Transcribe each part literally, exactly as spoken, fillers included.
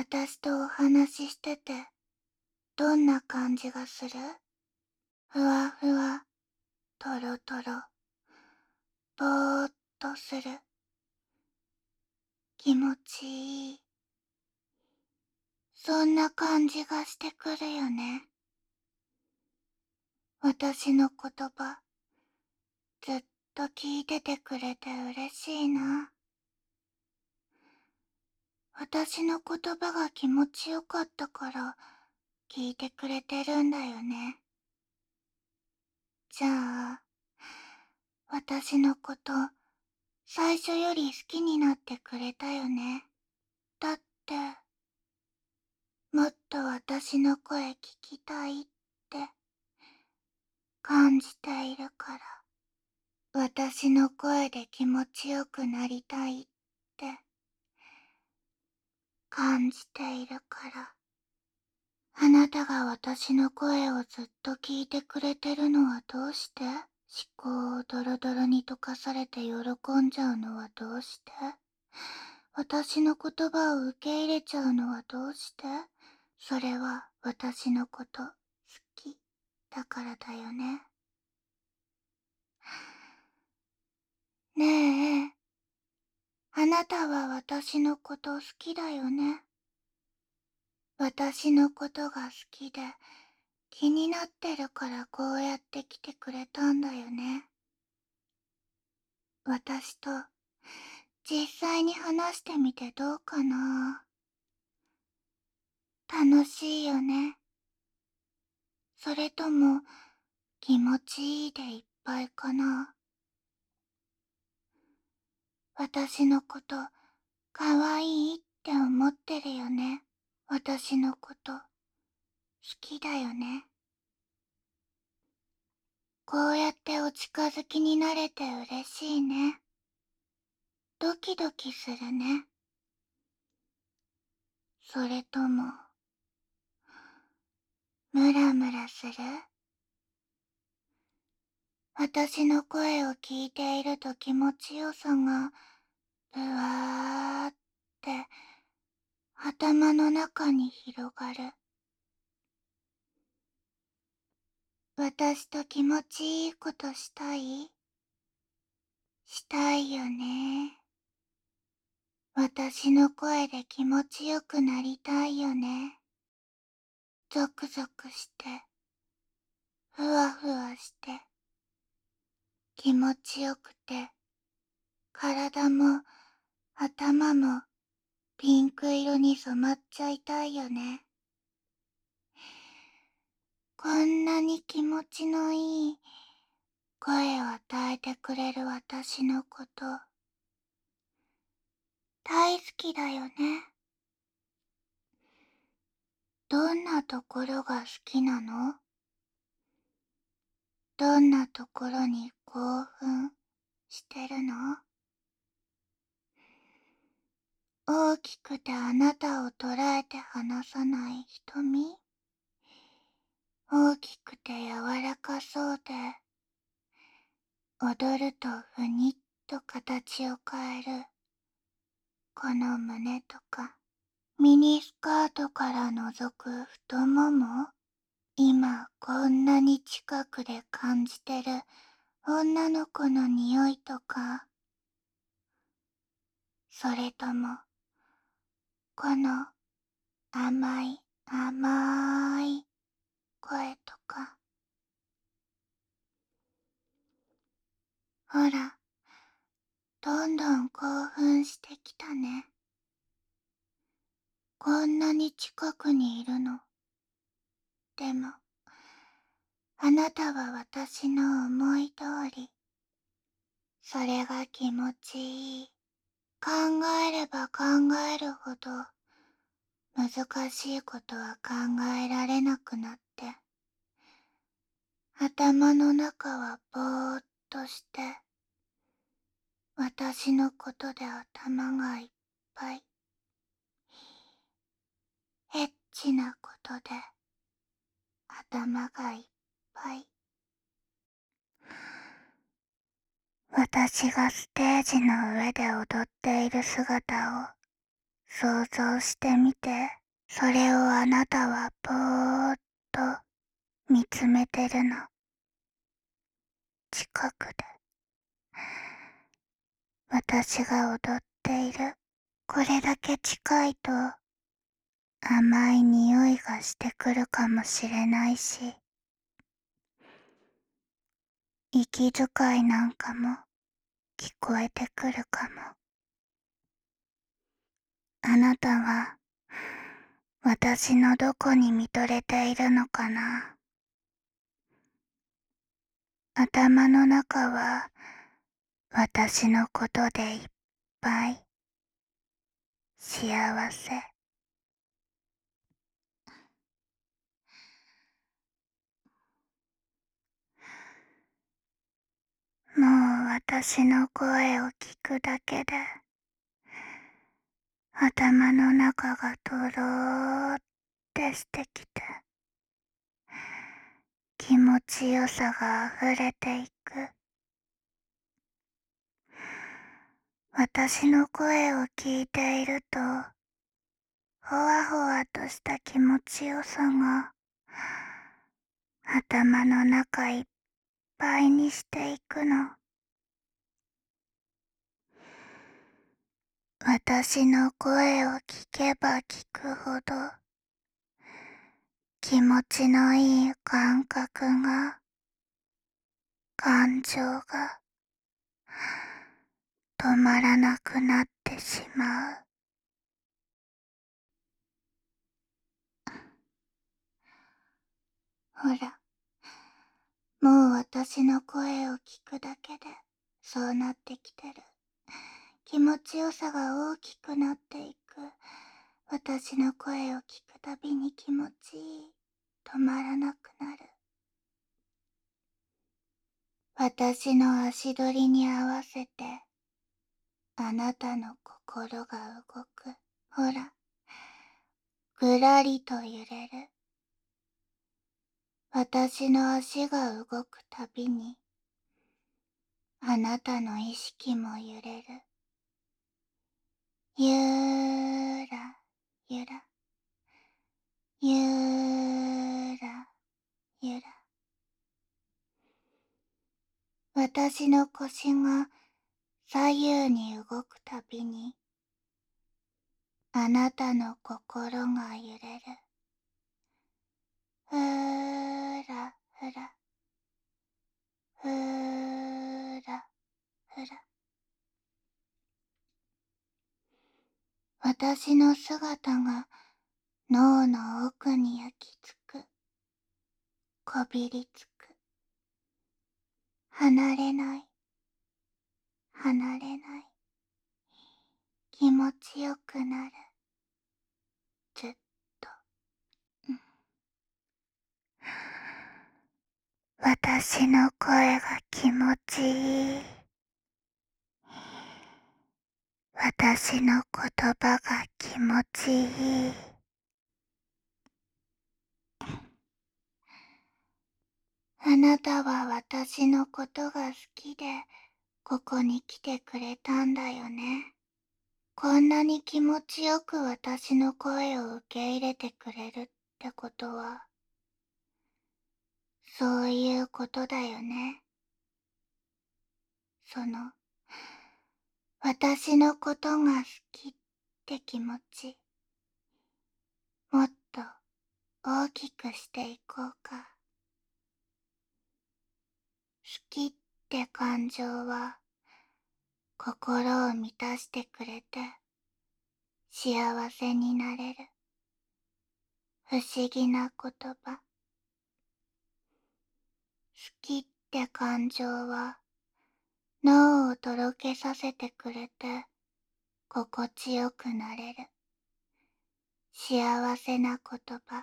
私とお話ししてて、どんな感じがする？ふわふわ、とろとろ、ぼーっとする。気持ちいい。そんな感じがしてくるよね。私の言葉、ずっと聞いててくれて嬉しいな。私の言葉が気持ちよかったから聞いてくれてるんだよね。じゃあ、私のこと最初より好きになってくれたよね。だって、もっと私の声聞きたいって感じているから。私の声で気持ちよくなりたいって感じているから。あなたが私の声をずっと聞いてくれてるのはどうして？思考をドロドロに溶かされて喜んじゃうのはどうして？私の言葉を受け入れちゃうのはどうして？それは私のこと好きだからだよね。ねえ、あなたは私のこと好きだよね。私のことが好きで気になってるからこうやって来てくれたんだよね。私と実際に話してみてどうかな？楽しいよね。それとも気持ちいいでいっぱいかな？私のことかわいいって思ってるよね。私のこと好きだよね。こうやってお近づきになれて嬉しいね。ドキドキするね。それともムラムラする？私の声を聞いていると気持ちよさがぶわーって頭の中に広がる。私と気持ちいいことしたい？したいよね。私の声で気持ちよくなりたいよね。ゾクゾクして、ふわふわして、気持ちよくて、体も頭もピンク色に染まっちゃいたいよね。こんなに気持ちのいい声を与えてくれる私のこと、大好きだよね。どんなところが好きなの？どんなところに興奮してるの？大きくてあなたを捉えて離さない瞳？大きくて柔らかそうで、踊るとふにっと形を変える、この胸とか、ミニスカートから覗く太もも？今こんなに近くで感じてる女の子の匂いとか、それとも、この甘い甘い声とか。ほら、どんどん興奮してきたね。こんなに近くにいるの。でも、あなたは私の思い通り。それが気持ちいい。考えれば考えるほど、難しいことは考えられなくなって、頭の中はぼーっとして、私のことで頭がいっぱい。エッチなことで頭がいっぱい。私がステージの上で踊っている姿を想像してみて。 それをあなたはぼーっと見つめてるの。近くで私が踊っている。これだけ近いと甘い匂いがしてくるかもしれないし、息遣いなんかも聞こえてくるかも。あなたは私のどこに見とれているのかな。頭の中は私のことでいっぱい。幸せ。もう私の声を聞くだけで頭の中がとろーってしてきて、気持ちよさがあふれていく。私の声を聞いていると、ほわほわとした気持ちよさが頭の中いっぱいにしていくの。私の声を聞けば聞くほど気持ちのいい感覚が、感情が止まらなくなってしまう。ほら、もう私の声を聞くだけでそうなってきてる。気持ちよさが大きくなっていく。私の声を聞くたびに気持ちいい。止まらなくなる。私の足取りに合わせてあなたの心が動く。ほら、ぐらりと揺れる。私の足が動くたびにあなたの意識も揺れる。ゆーらゆらゆーらゆら。私の腰が左右に動くたびにあなたの心が揺れる。ふーらふらふーらふら。私の姿が脳の奥に焼き付く。こびりつく。離れない。離れない。気持ちよくなる。ずっと。うん、私の声が気持ちいい。私の言葉が気持ちいい。あなたは私のことが好きでここに来てくれたんだよね。こんなに気持ちよく私の声を受け入れてくれるってことは、そういうことだよね。その、私のことが好きって気持ち、もっと大きくしていこうか。好きって感情は、心を満たしてくれて、幸せになれる。不思議な言葉。好きって感情は、脳をとろけさせてくれて、心地よくなれる。幸せな言葉。好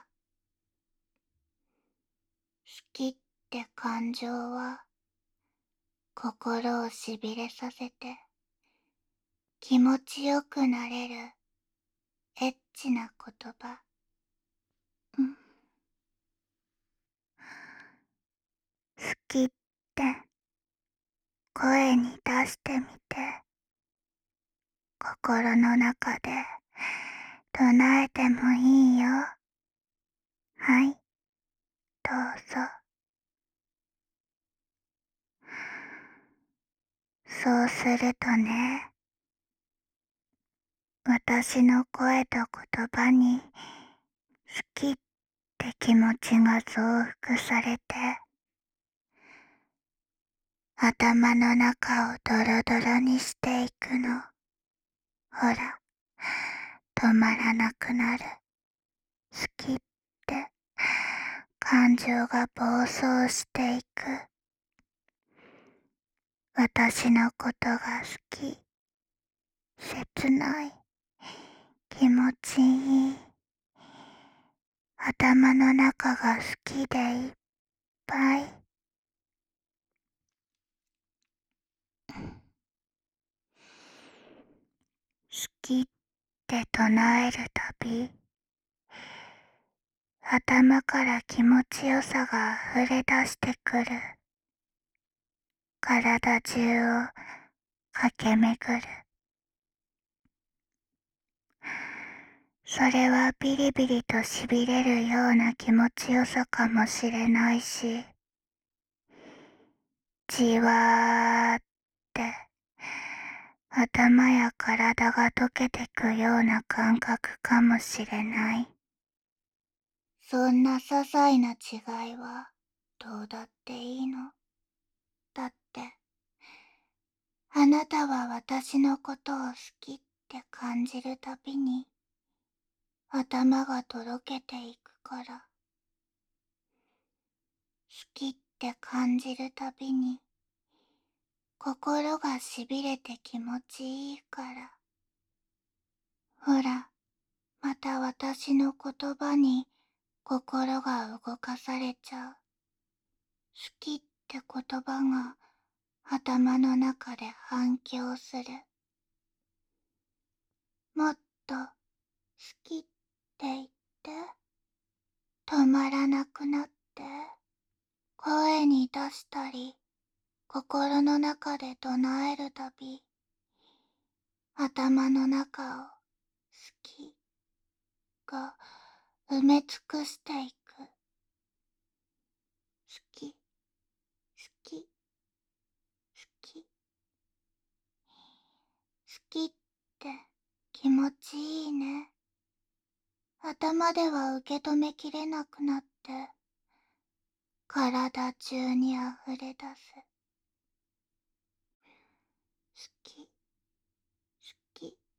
きって感情は、心をしびれさせて、気持ちよくなれる、エッチな言葉。うん、好きって声に出してみて、心の中で唱えてもいいよ。はい、どうぞ。そうするとね、私の声と言葉に好きって気持ちが増幅されて、頭の中をドロドロにしていくの。ほら、止まらなくなる。好きって感情が暴走していく。私のことが好き、切ない、気持ちいい。頭の中が好きでいっぱい。好きって唱えるたび、頭から気持ちよさが溢れ出してくる。体中を駆け巡る。それはビリビリとしびれるような気持ちよさかもしれないし、じわーって頭や体が溶けてくような感覚かもしれない。そんな些細な違いはどうだっていいの。だって、あなたは私のことを好きって感じるたびに、頭がとろけていくから。好きって感じるたびに、心がしびれて気持ちいいから。ほら、また私の言葉に心が動かされちゃう。好きって言葉が頭の中で反響する。もっと好きって言って、止まらなくなって、声に出したり、心の中で唱えるたび、頭の中を好きが埋め尽くしていく。好き、好き、好き。好きって気持ちいいね。頭では受け止めきれなくなって、体中に溢れ出す。好き、好き、好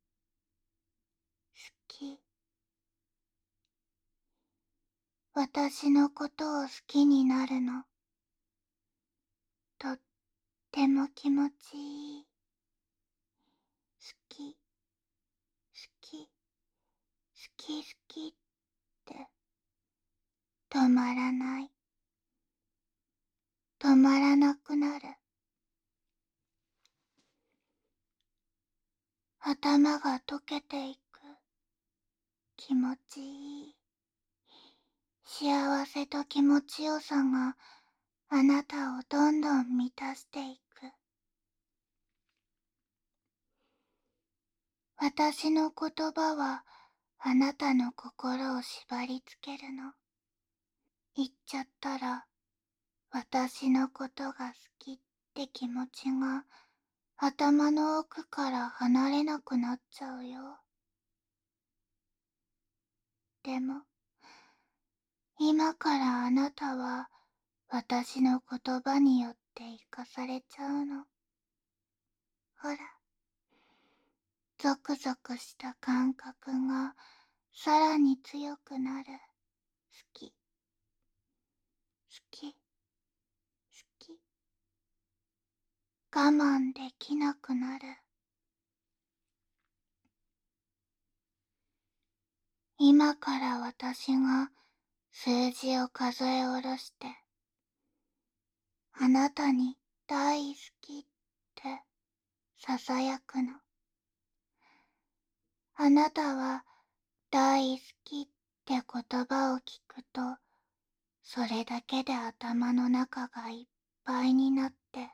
き。私のことを好きになるの。とっても気持ちいい。好き、好き、好き好きって止まらない。止まらなくなる。頭が溶けていく。気持ちいい。幸せと気持ちよさがあなたをどんどん満たしていく。私の言葉はあなたの心を縛り付けるの。言っちゃったら私のことが好きって気持ちが頭の奥から離れなくなっちゃうよ。でも今からあなたは私の言葉によって生かされちゃうの。ほら、ゾクゾクした感覚がさらに強くなる。好き、好き、好き。我慢できなくなる。今から私が数字を数え下ろして、あなたに大好きって囁くの。あなたは大好きって言葉を聞くと、それだけで頭の中がいっぱいになって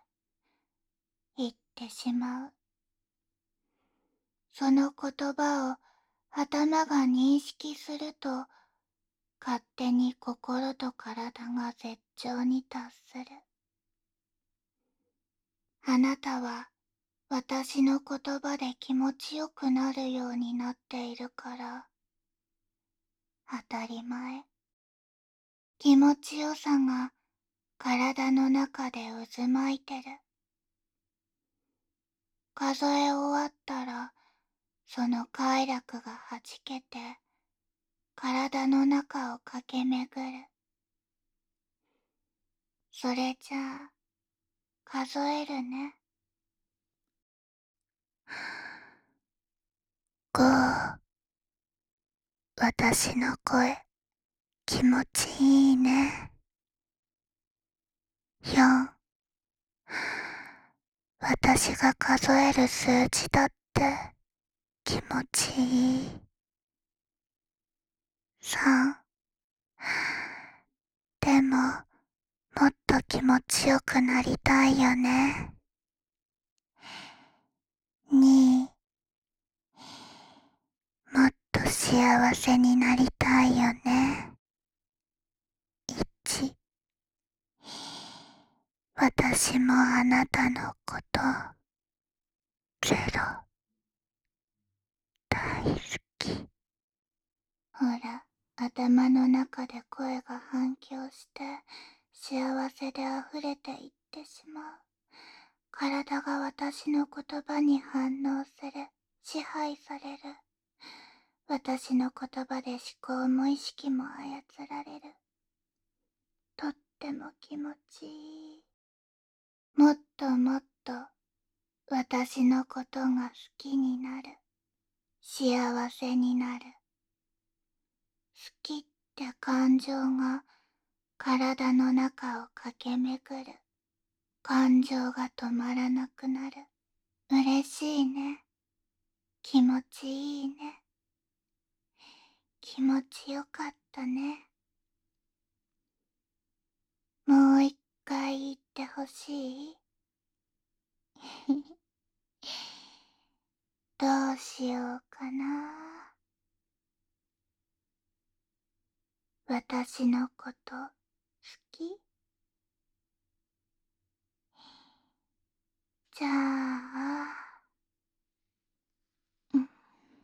言ってしまう。その言葉を頭が認識すると、勝手に心と体が絶頂に達する。あなたは私の言葉で気持ちよくなるようになっているから、当たり前。気持ちよさが体の中で渦巻いてる。数え終わったら、その快楽がはじけて、体の中を駆け巡る。それじゃあ、数えるね。ご、私の声、気持ちいいね。よん、私が数える数字だって気持ちいい。さん、でも、もっと気持ちよくなりたいよね。に、もっと幸せになりたいよね。いち、私もあなたのこと、ゼロ、大好き。ほら、頭の中で声が反響して、幸せで溢れていってしまう。体が私の言葉に反応する。支配される。私の言葉で思考も意識も操られる。とっても気持ちいい。もっともっと私のことが好きになる。幸せになる。好きって感情が体の中を駆け巡る。感情が止まらなくなる。嬉しいね。気持ちいいね。気持ちよかったね。もう一回言ってほしい？どうしようかな。私のこと好き？じゃあ、うん、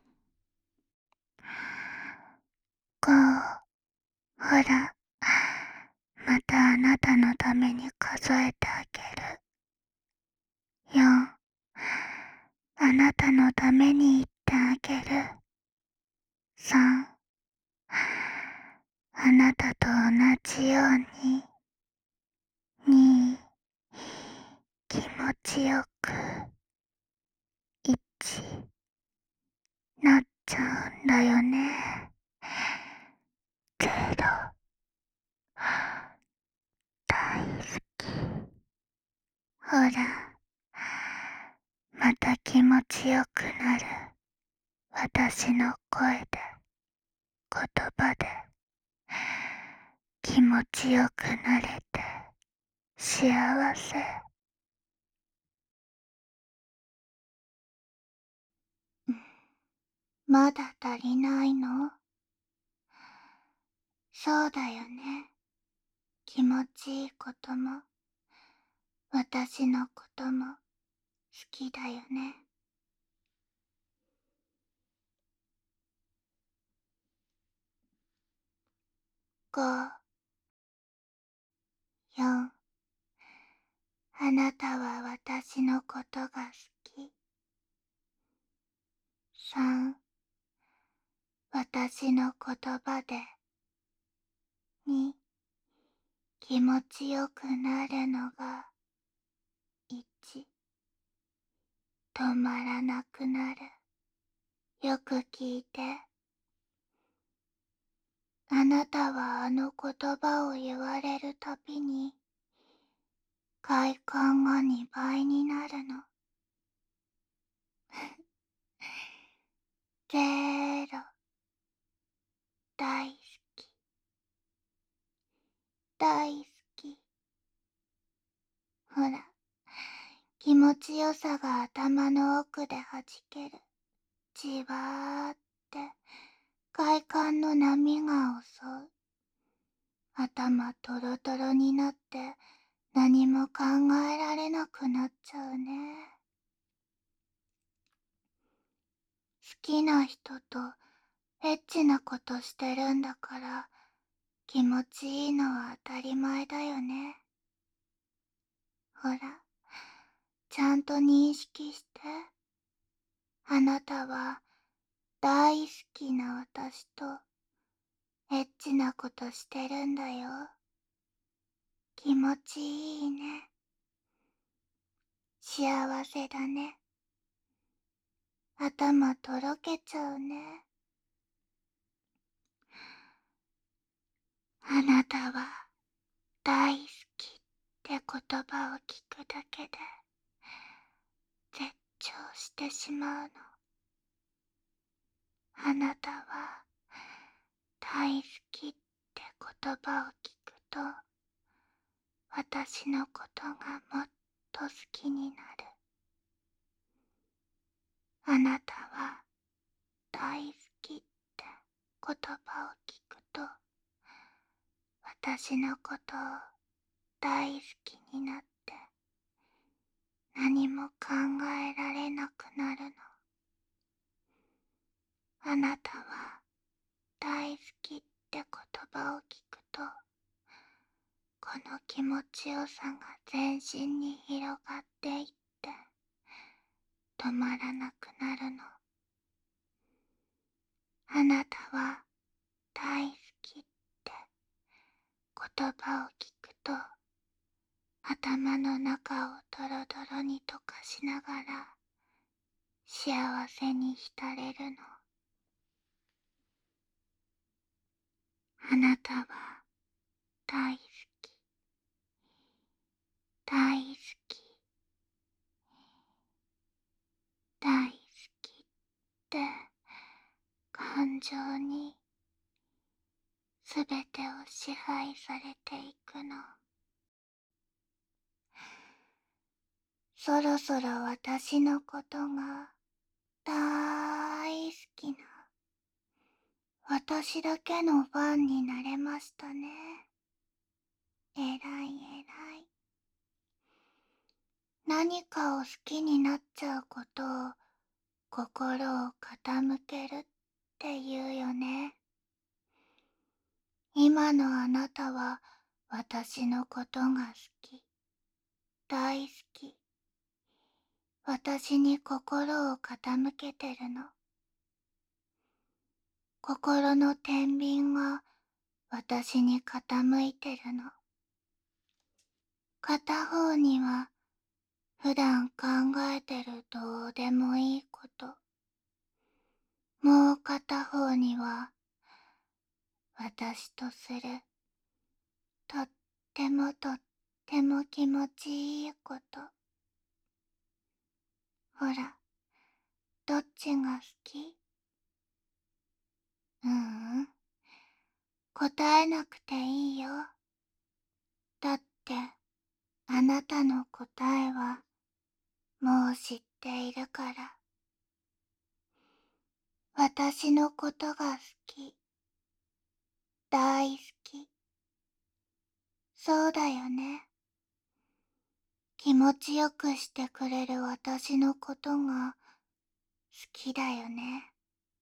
こう、ほら、またあなたのために数えてあげる。よん、あなたのために言ってあげる。さん、あなたと同じように。に、気持ちよく。いち、なっちゃうんだよね。ゼロ、大好き。ほら、また気持ちよくなる。私の声で、言葉で、気持ちよくなれて、幸せ。まだ足りないの？そうだよね。気持ちいいことも、私のことも好きだよね。ご、よん、あなたは私のことが好き。さん、私の言葉で。に、気持ちよくなるのが。いち、止まらなくなる。よく聞いて。あなたはあの言葉を言われるたびに、快感がにばいになるの。ゼロ、大好き。大好き。ほら、気持ちよさが頭の奥ではじける。じわーって快感の波が襲う。頭トロトロになって何も考えられなくなっちゃうね。好きな人とエッチなことしてるんだから気持ちいいのは当たり前だよね。ほら、ちゃんと認識して。あなたは大好きな私とエッチなことしてるんだよ。気持ちいいね。幸せだね。頭とろけちゃうね。あなたは大好きって言葉を聞くだけで絶頂してしまうの。あなたは大好きって言葉を聞くと私のことがもっと好きになる。あなたは大好きって言葉を聞くと私のことを大好きになって何も考えられなくなるの。あなたは大好きって言葉を聞くとこの気持ちよさが全身に広がっていって止まらなくなるの。あなたは大好きって言葉を聞くと頭の中をドロドロに溶かしながら幸せに浸れるの。あなたは大好き、大好き、大好きって感情にすべてを支配されていくの。そろそろ私のことが大好きな私だけのファンになれましたね。えらいえらい。何かを好きになっちゃうことを心を傾けるって言うよね。今のあなたは私のことが好き、大好き。私に心を傾けてるの。心の天秤が私に傾いてるの。片方には普段考えてるどうでもいいこと。もう片方には私とするとってもとっても気持ちいいこと。ほら、どっちが好き？ううん、答えなくていいよ。だってあなたの答えはもう知っているから。私のことが好き、大好き。そうだよね。気持ちよくしてくれる私のことが好きだよね。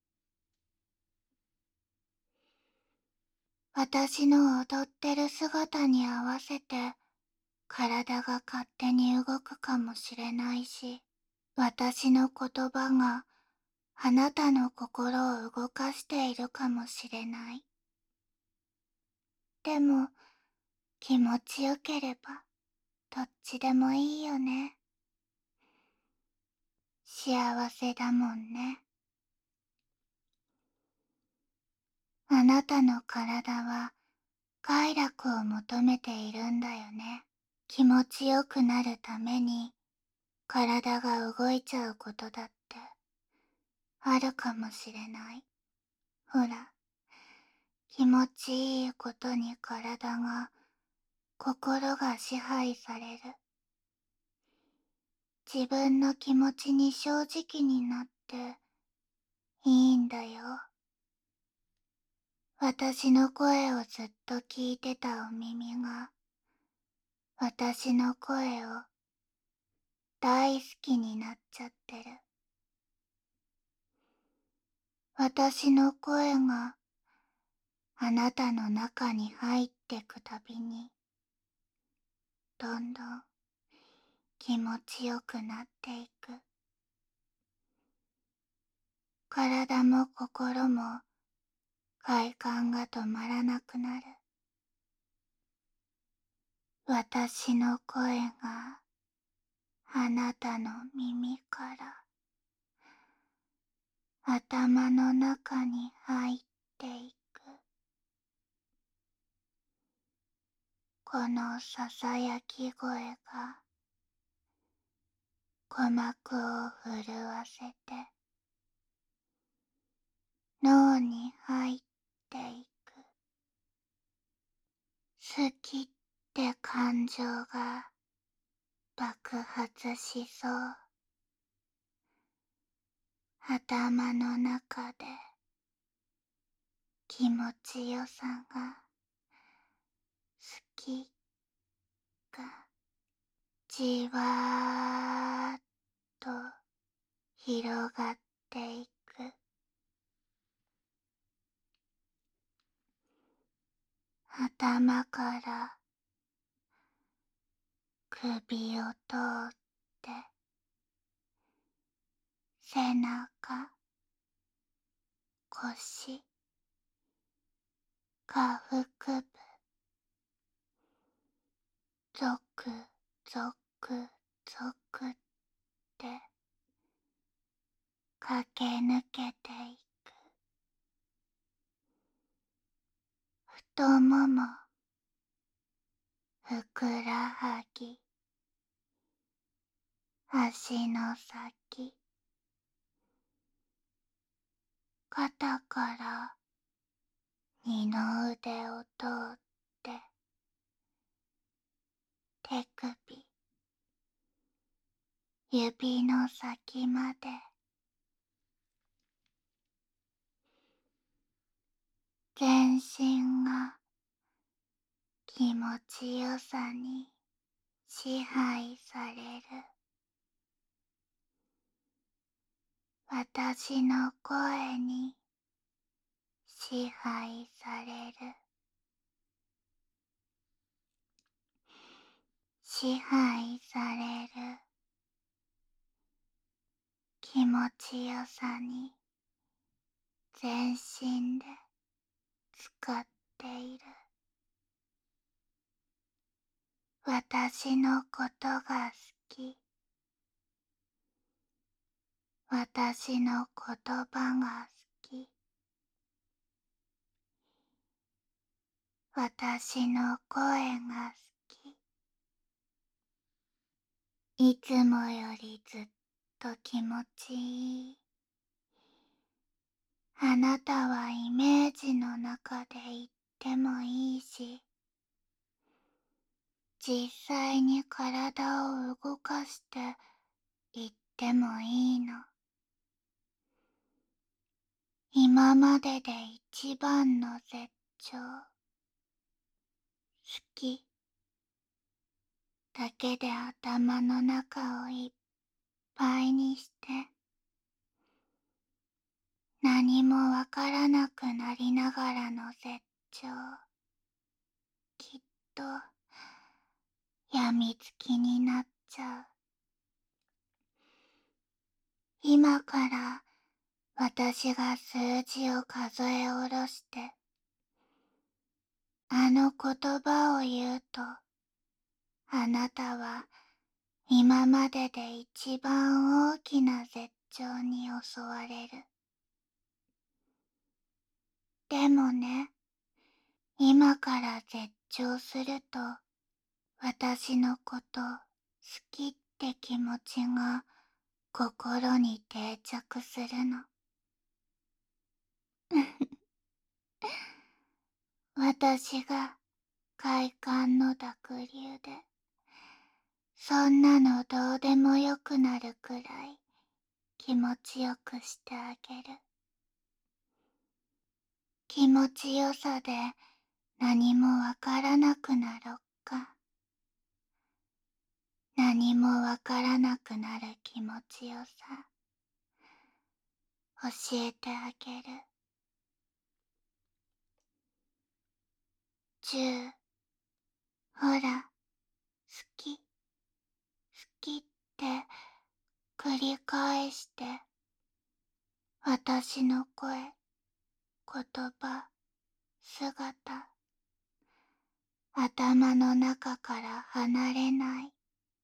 私の踊ってる姿に合わせて体が勝手に動くかもしれないし、私の言葉があなたの心を動かしているかもしれない。でも気持ちよければどっちでもいいよね。幸せだもんね。あなたの体は快楽を求めているんだよね。気持ちよくなるために体が動いちゃうことだってあるかもしれない。ほら、気持ちいいことに体が、心が支配される。自分の気持ちに正直になっていいんだよ。私の声をずっと聞いてたお耳が、私の声を大好きになっちゃってる。私の声があなたの中に入ってくたびに、どんどん気持ちよくなっていく。体も心も快感が止まらなくなる。私の声があなたの耳から頭の中に入っていく。このささやき声が鼓膜を震わせて脳に入っていく。好きって感情が爆発しそう。頭の中で気持ちよさが好きがじわーっと広がっていく。頭から首を通って背中、腰、下腹部、ゾクゾクゾクって駆け抜けていく。太もも、ふくらはぎ、足の先、肩から二の腕を通って手首、指の先まで全身が気持ちよさに支配される。私の声に支配される。支配される。気持ちよさに全身で使っている。私のことが好き。私の言葉が好き。私の声が好き。いつもよりずっと気持ちいい。あなたはイメージの中で言ってもいいし、実際に体を動かして言ってもいいの。今までで一番の絶頂。好き。だけで頭の中をいっぱいにして、何もわからなくなりながらの絶頂。きっと、やみつきになっちゃう。今から私が数字を数え下ろして、あの言葉を言うと、あなたは今までで一番大きな絶頂に襲われる。でもね、今から絶頂すると、私のこと好きって気持ちが心に定着するの。私が快感の濁流で、そんなのどうでもよくなるくらい気持ちよくしてあげる。 気持ちよさで何もわからなくなろっか。何もわからなくなる気持ちよさ教えてあげる。じゅう。ほら、好き、好きって繰り返して私の声、言葉、姿、頭の中から離れない。好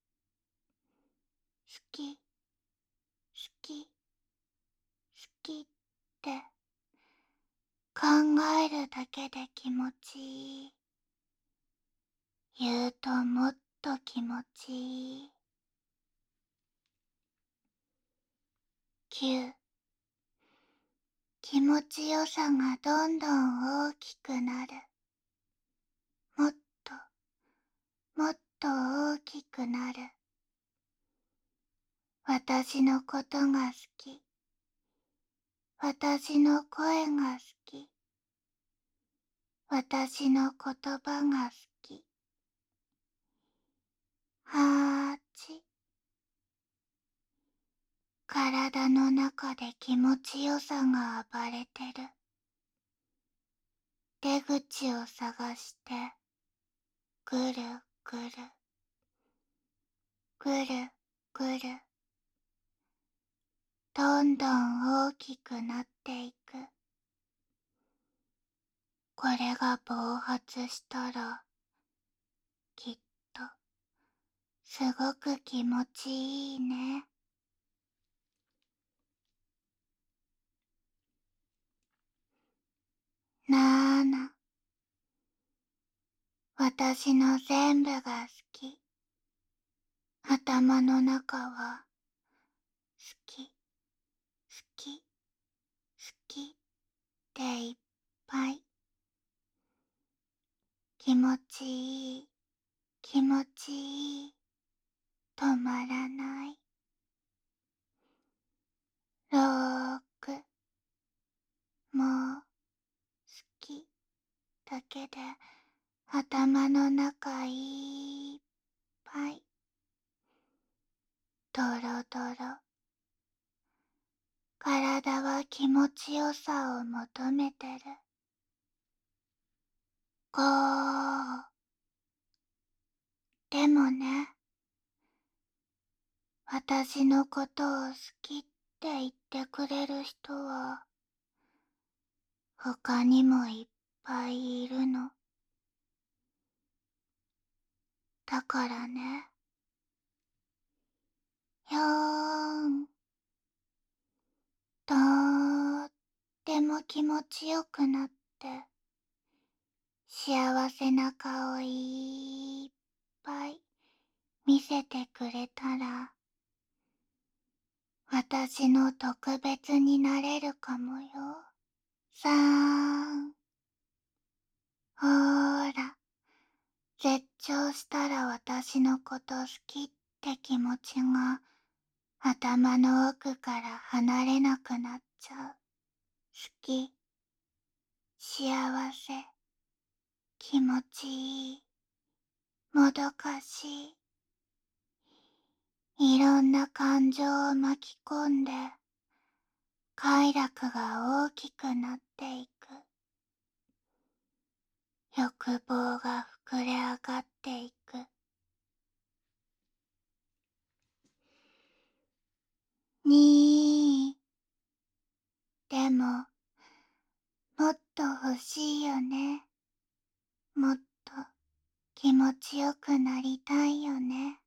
き、好き、好きって考えるだけで気持ちいい。言うともっと気持ちいい。きゅう。気持ちよさがどんどん大きくなる。もっと、もっと大きくなる。私のことが好き。私の声が好き。私の言葉が好き。はーち。体の中で気持ちよさが暴れてる。出口を探してぐるぐるぐるぐるどんどん大きくなっていく。これが暴発したらきっとすごく気持ちいいね。なーな。私の全部が好き。頭の中は好き、好き、好きっていっぱい。気持ちいい、気持ちいい、止まらない。ろーく。もう好きだけで頭の中いっぱい。ドロドロ。体は気持ちよさを求めてる。ごー。でもね、私のことを好きって言ってくれる人は他にもいっぱいいるの。だからね、よーん、とーっても気持ちよくなって幸せな顔いっぱい見せてくれたら私の特別になれるかもよ。さーん。ほーら、絶頂したら私のこと好きって気持ちが頭の奥から離れなくなっちゃう。好き、幸せ、気持ちいい、もどかしい。いろんな感情を巻き込んで快楽が大きくなっていく。欲望が膨れ上がっていく。にー。でも、もっと欲しいよね。もっと気持ちよくなりたいよね。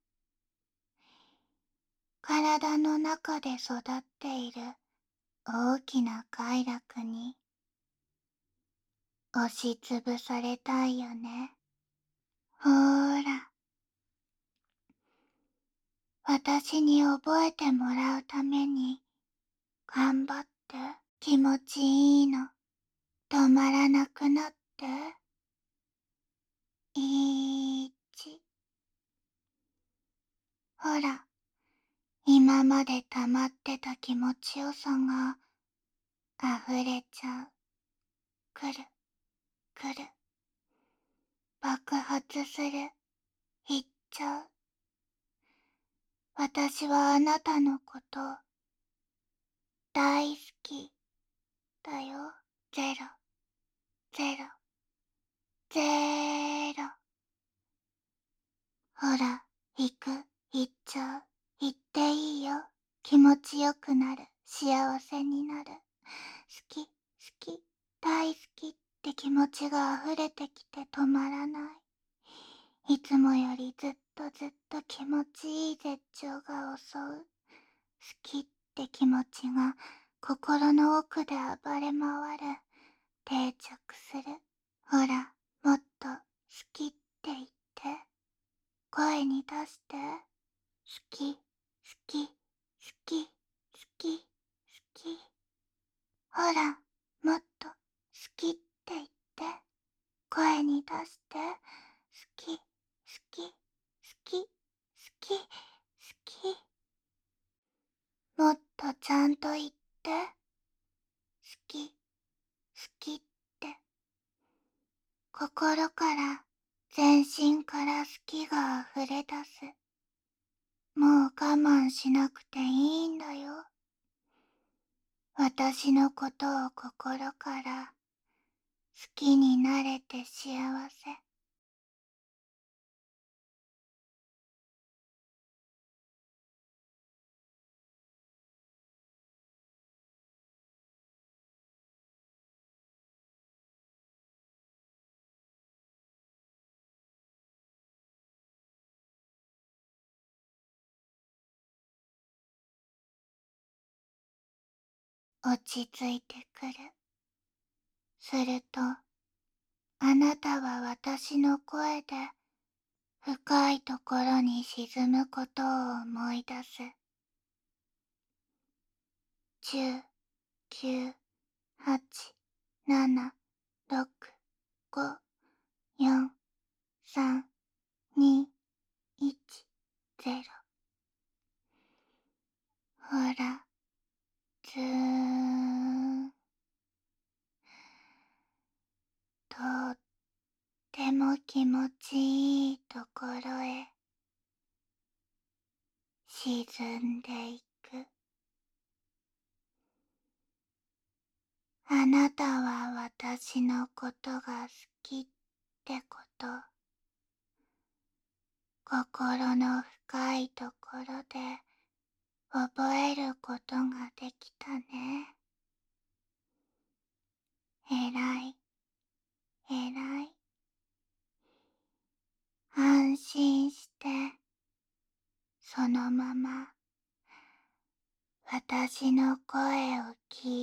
体の中で育っている大きな快楽に押しつぶされたいよね。ほーら、私に覚えてもらうために頑張って気持ちいいの。止まらなくなって。いち。ほら、今まで溜まってた気持ちよさが溢れちゃう。 くるくる爆発する。いっちゃう。私はあなたのこと大好きだよ。ゼロゼロゼロ。ほら、行く、行っちゃう。行っていいよ。気持ちよくなる。幸せになる。好き、好き、大好きって気持ちが溢れてきて止まらない。いつもよりずっとずっと気持ちいい絶頂が襲う。好きって気持ちが心の奥で暴れ回る。定着する。ほら、もっと好きって言って。声に出して。好き、好き、好き、好き、好き。ほら、もっと好きって言って。声に出して。好き、好き、好き、好き、好き。もっとちゃんと言って。好き、好きって。心から、全身から好きが溢れ出す。もう我慢しなくていいんだよ。私のことを心から好きになれて幸せ。落ち着いてくる。すると、あなたは私の声で深いところに沈むことを思い出す。じゅう、きゅう、はち、なな、ろく、ご、よん、さん、に、いち、ゼロ。ほら、ずーんとっても気持ちいいところへ沈んでいく。あなたは私のことが好きってこと、心の深いところで覚えることができたね。えらい、えらい。安心して、そのまま私の声を聞